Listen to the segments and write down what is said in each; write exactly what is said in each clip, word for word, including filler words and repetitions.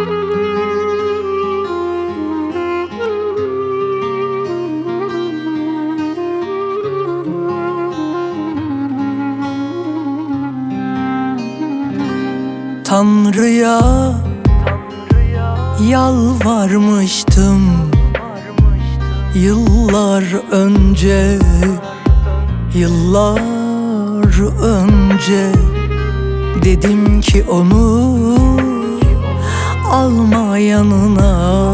Tanrı'ya yalvarmıştım yıllar önce, yıllar önce. Dedim ki onu alma yanına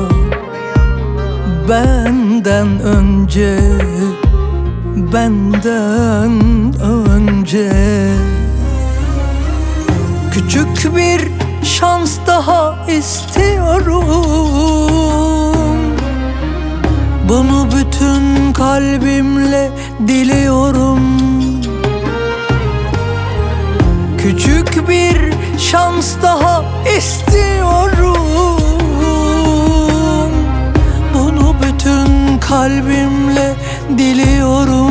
benden önce, benden önce. Küçük bir şans daha istiyorum, bunu bütün kalbimle diliyorum. Küçük bir şans daha istiyorum, bunu bütün kalbimle diliyorum.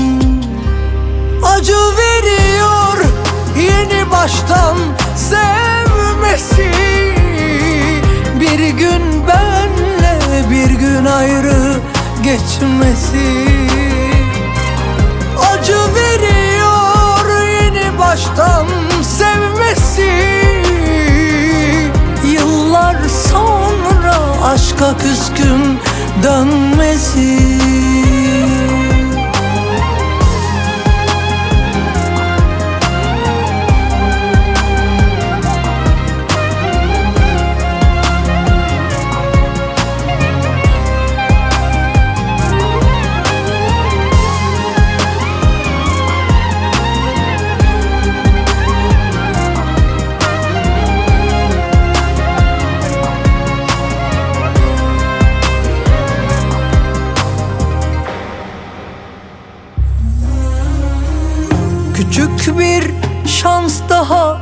Acı veriyor yeni baştan sevmesi, bir gün benle bir gün ayrı geçmesi. Acı veriyor yeni baştan sevmesi, yıllar sonra aşka küskün dönmesi. Küçük bir şans daha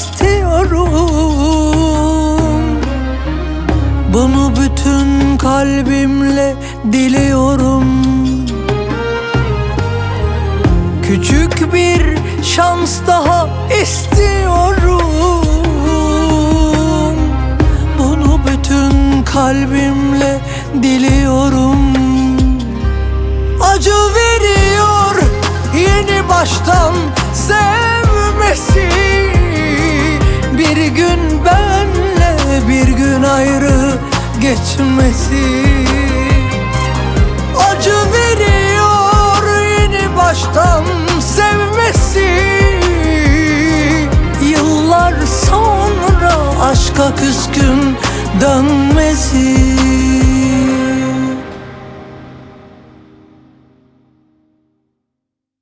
istiyorum, bunu bütün kalbimle diliyorum. Küçük bir şans daha istiyorum, bunu bütün kalbimle diliyorum. Acı veriyor yeni baştan sevmesi, bir gün benle bir gün ayrı geçmesi. Acı veriyor yeni baştan sevmesi, yıllar sonra aşka küskün dönmesi.